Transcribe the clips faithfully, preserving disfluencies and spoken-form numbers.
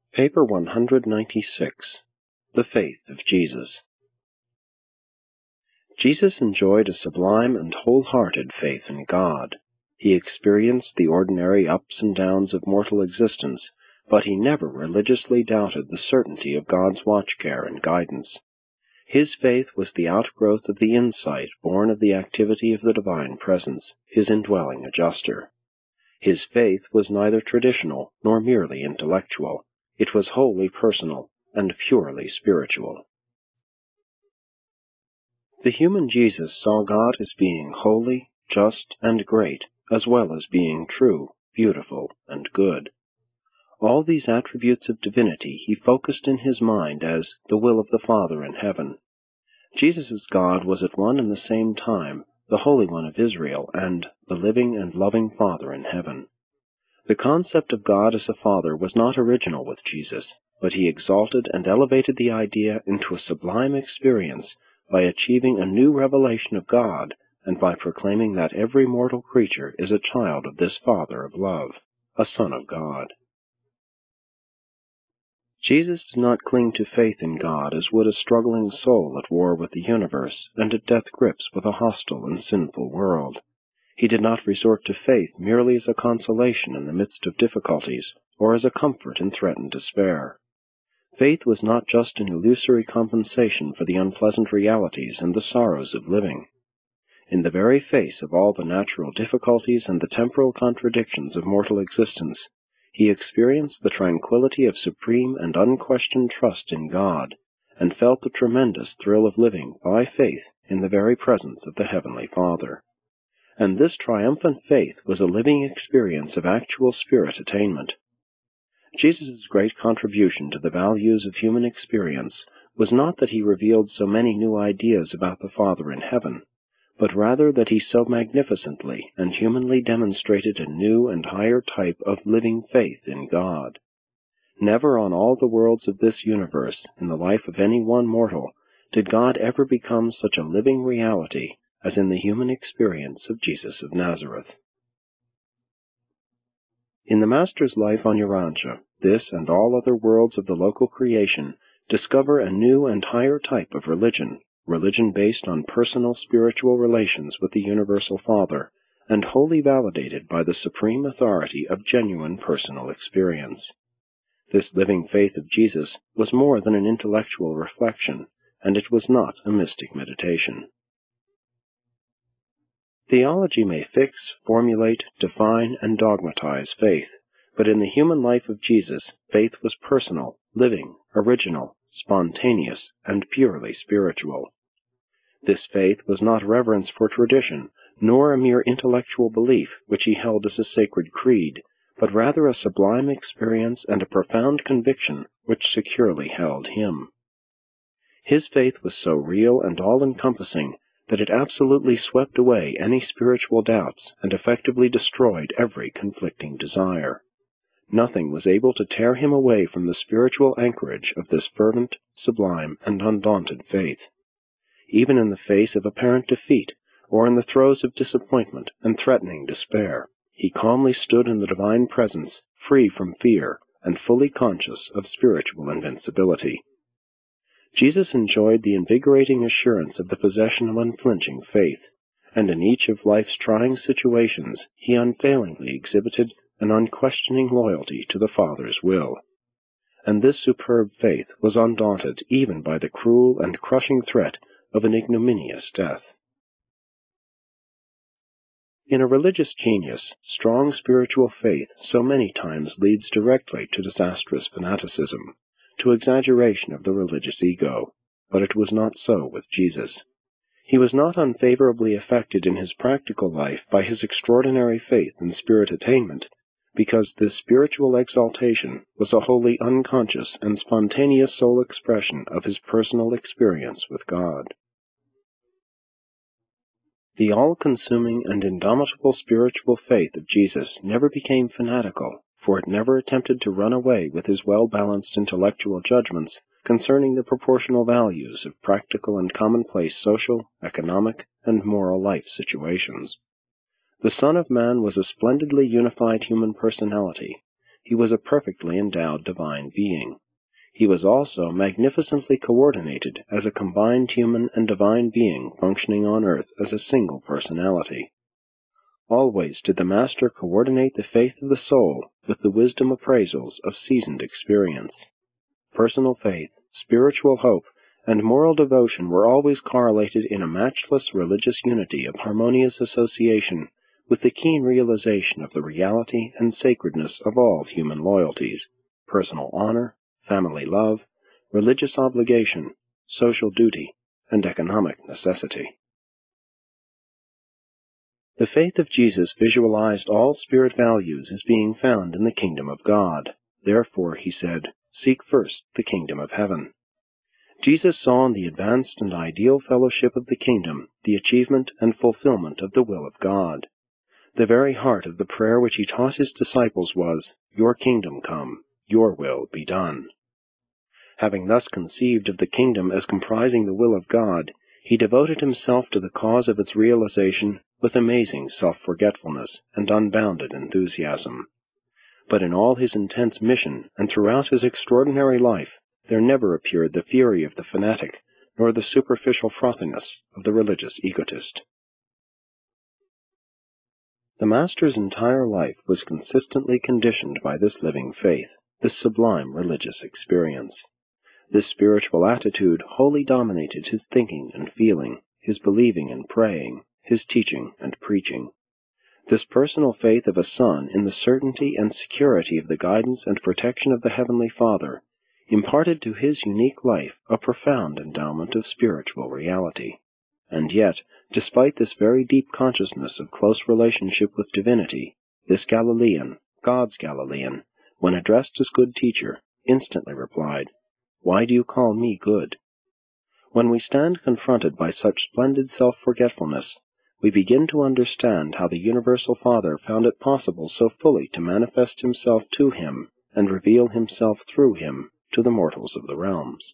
Paper one hundred ninety-six. The Faith of Jesus. Jesus enjoyed a sublime and wholehearted faith in God. He experienced the ordinary ups and downs of mortal existence, but he never religiously doubted the certainty of God's watchcare and guidance. His faith was the outgrowth of the insight born of the activity of the divine presence, his indwelling adjuster. His faith was neither traditional nor merely intellectual. It was wholly personal and purely spiritual. The human Jesus saw God as being holy, just, and great, as well as being true, beautiful, and good. All these attributes of divinity he focused in his mind as the will of the Father in heaven. Jesus' God was at one and the same time the Holy One of Israel and the living and loving Father in heaven. The concept of God as a Father was not original with Jesus, but he exalted and elevated the idea into a sublime experience by achieving a new revelation of God and by proclaiming that every mortal creature is a child of this Father of love, a Son of God. Jesus did not cling to faith in God as would a struggling soul at war with the universe and at death grips with a hostile and sinful world. He did not resort to faith merely as a consolation in the midst of difficulties or as a comfort in threatened despair. Faith was not just an illusory compensation for the unpleasant realities and the sorrows of living. In the very face of all the natural difficulties and the temporal contradictions of mortal existence, he experienced the tranquility of supreme and unquestioned trust in God, and felt the tremendous thrill of living by faith in the very presence of the Heavenly Father. And this triumphant faith was a living experience of actual spirit attainment. Jesus' great contribution to the values of human experience was not that he revealed so many new ideas about the Father in heaven, but rather that he so magnificently and humanly demonstrated a new and higher type of living faith in God. Never on all the worlds of this universe, in the life of any one mortal, did God ever become such a living reality as in the human experience of Jesus of Nazareth. In the Master's life on Urantia, this and all other worlds of the local creation discover a new and higher type of religion, religion based on personal spiritual relations with the Universal Father, and wholly validated by the supreme authority of genuine personal experience. This living faith of Jesus was more than an intellectual reflection, and it was not a mystic meditation. Theology may fix, formulate, define, and dogmatize faith, but in the human life of Jesus, faith was personal, living, original, spontaneous, and purely spiritual. This faith was not reverence for tradition, nor a mere intellectual belief which he held as a sacred creed, but rather a sublime experience and a profound conviction which securely held him. His faith was so real and all-encompassing that it absolutely swept away any spiritual doubts and effectively destroyed every conflicting desire. Nothing was able to tear him away from the spiritual anchorage of this fervent, sublime, and undaunted faith. Even in the face of apparent defeat, or in the throes of disappointment and threatening despair, he calmly stood in the divine presence, free from fear, and fully conscious of spiritual invincibility. Jesus enjoyed the invigorating assurance of the possession of unflinching faith, and in each of life's trying situations he unfailingly exhibited an unquestioning loyalty to the Father's will. And this superb faith was undaunted even by the cruel and crushing threat of an ignominious death. In a religious genius, strong spiritual faith so many times leads directly to disastrous fanaticism, to exaggeration of the religious ego, but it was not so with Jesus. He was not unfavorably affected in his practical life by his extraordinary faith and spirit attainment, because this spiritual exaltation was a wholly unconscious and spontaneous soul expression of his personal experience with God. The all-consuming and indomitable spiritual faith of Jesus never became fanatical, for it never attempted to run away with his well-balanced intellectual judgments concerning the proportional values of practical and commonplace social, economic, and moral life situations. The Son of Man was a splendidly unified human personality. he was a perfectly endowed divine being. He was also magnificently coordinated as a combined human and divine being functioning on earth as a single personality. Always did the Master coordinate the faith of the soul with the wisdom appraisals of seasoned experience. Personal faith, spiritual hope, and moral devotion were always correlated in a matchless religious unity of harmonious association with the keen realization of the reality and sacredness of all human loyalties, personal honor, family love, religious obligation, social duty, and economic necessity. The faith of Jesus visualized all spirit values as being found in the kingdom of God. Therefore, he said, "Seek first the kingdom of heaven." Jesus saw in the advanced and ideal fellowship of the kingdom the achievement and fulfillment of the will of God. The very heart of the prayer which he taught his disciples was, "Your kingdom come, your will be done." Having thus conceived of the kingdom as comprising the will of God, he devoted himself to the cause of its realization with amazing self-forgetfulness and unbounded enthusiasm. But in all his intense mission and throughout his extraordinary life, there never appeared the fury of the fanatic, nor the superficial frothiness of the religious egotist. The Master's entire life was consistently conditioned by this living faith, this sublime religious experience. This spiritual attitude wholly dominated his thinking and feeling, his believing and praying, his teaching and preaching. This personal faith of a son in the certainty and security of the guidance and protection of the Heavenly Father imparted to his unique life a profound endowment of spiritual reality. And yet, despite this very deep consciousness of close relationship with divinity, this Galilean, God's Galilean, when addressed as good teacher, instantly replied, "Why do you call me good?" When we stand confronted by such splendid self-forgetfulness, we begin to understand how the Universal Father found it possible so fully to manifest himself to him and reveal himself through him to the mortals of the realms.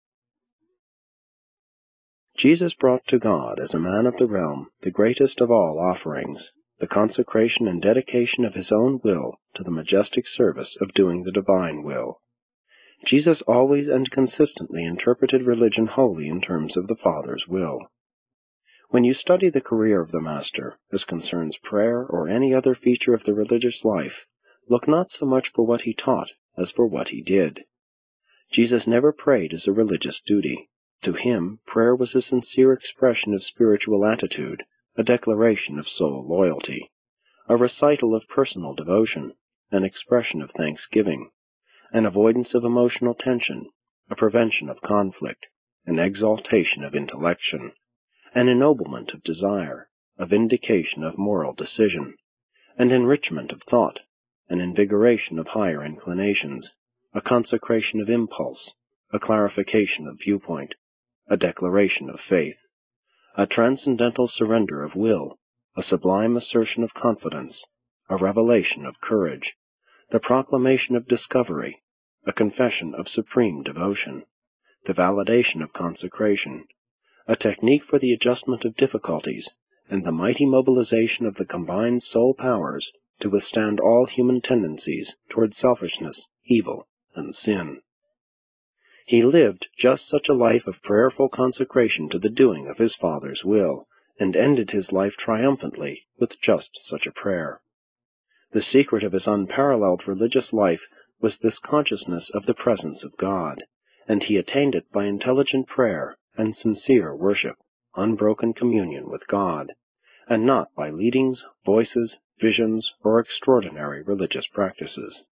Jesus brought to God as a man of the realm the greatest of all offerings, the consecration and dedication of his own will to the majestic service of doing the divine will. Jesus always and consistently interpreted religion wholly in terms of the Father's will. When you study the career of the Master, as concerns prayer or any other feature of the religious life, look not so much for what he taught as for what he did. Jesus never prayed as a religious duty. To him, prayer was a sincere expression of spiritual attitude, a declaration of soul loyalty, a recital of personal devotion, an expression of thanksgiving, an avoidance of emotional tension, a prevention of conflict, an exaltation of intellection, an ennoblement of desire, a vindication of moral decision, an enrichment of thought, an invigoration of higher inclinations, a consecration of impulse, a clarification of viewpoint, a declaration of faith, a transcendental surrender of will, a sublime assertion of confidence, a revelation of courage, the proclamation of discovery, a confession of supreme devotion, the validation of consecration, a technique for the adjustment of difficulties, and the mighty mobilization of the combined soul powers to withstand all human tendencies toward selfishness, evil, and sin. He lived just such a life of prayerful consecration to the doing of his Father's will, and ended his life triumphantly with just such a prayer. The secret of his unparalleled religious life was this consciousness of the presence of God, and he attained it by intelligent prayer and sincere worship, unbroken communion with God, and not by leadings, voices, visions, or extraordinary religious practices.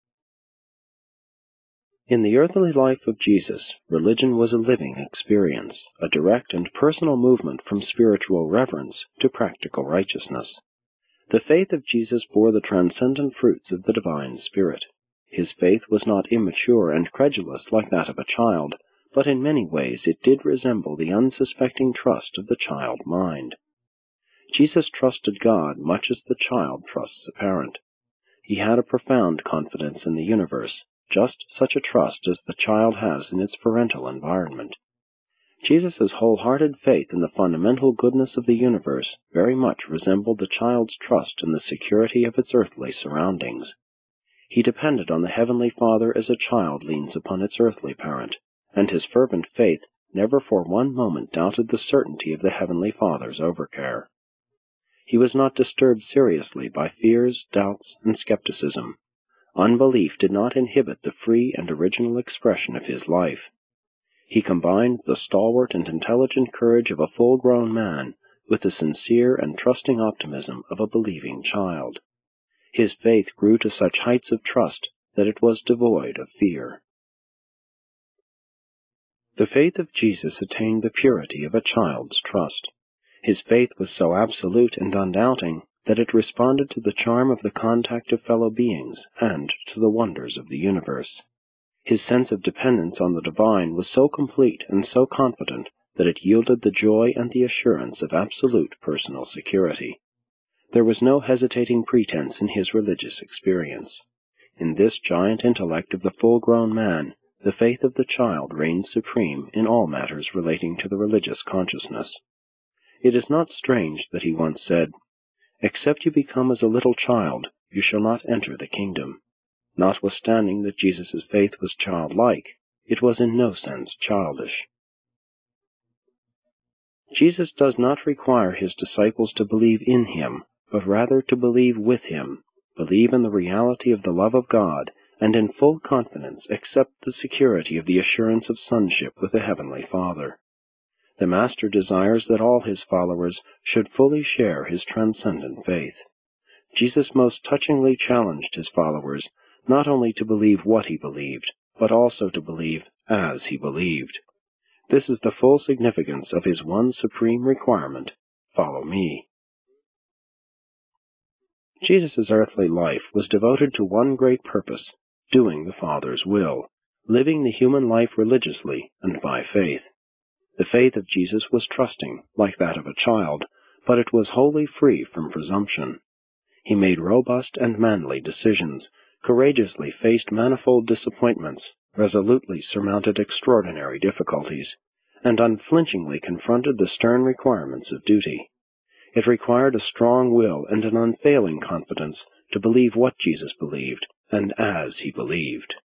In the earthly life of Jesus, religion was a living experience, a direct and personal movement from spiritual reverence to practical righteousness. The faith of Jesus bore the transcendent fruits of the divine Spirit. His faith was not immature and credulous like that of a child, but in many ways it did resemble the unsuspecting trust of the child mind. Jesus trusted God much as the child trusts a parent. He had a profound confidence in the universe, just such a trust as the child has in its parental environment. Jesus' wholehearted faith in the fundamental goodness of the universe very much resembled the child's trust in the security of its earthly surroundings. He depended on the Heavenly Father as a child leans upon its earthly parent, and his fervent faith never for one moment doubted the certainty of the Heavenly Father's overcare. He was not disturbed seriously by fears, doubts, and skepticism. Unbelief did not inhibit the free and original expression of his life. He combined the stalwart and intelligent courage of a full-grown man with the sincere and trusting optimism of a believing child. His faith grew to such heights of trust that it was devoid of fear. The faith of Jesus attained the purity of a child's trust. His faith was so absolute and undoubting that it responded to the charm of the contact of fellow beings and to the wonders of the universe. His sense of dependence on the divine was so complete and so confident that it yielded the joy and the assurance of absolute personal security. There was no hesitating pretense in his religious experience. In this giant intellect of the full-grown man, the faith of the child reigns supreme in all matters relating to the religious consciousness. It is not strange that he once said, "Except you become as a little child, you shall not enter the kingdom." Notwithstanding that Jesus' faith was childlike, it was in no sense childish. Jesus does not require his disciples to believe in him, but rather to believe with him, believe in the reality of the love of God, and in full confidence accept the security of the assurance of sonship with the Heavenly Father. The Master desires that all his followers should fully share his transcendent faith. Jesus most touchingly challenged his followers not only to believe what he believed, but also to believe as he believed. This is the full significance of his one supreme requirement: follow me. Jesus' earthly life was devoted to one great purpose, doing the Father's will, living the human life religiously and by faith. The faith of Jesus was trusting, like that of a child, but it was wholly free from presumption. He made robust and manly decisions, courageously faced manifold disappointments, resolutely surmounted extraordinary difficulties, and unflinchingly confronted the stern requirements of duty. It required a strong will and an unfailing confidence to believe what Jesus believed, and as he believed.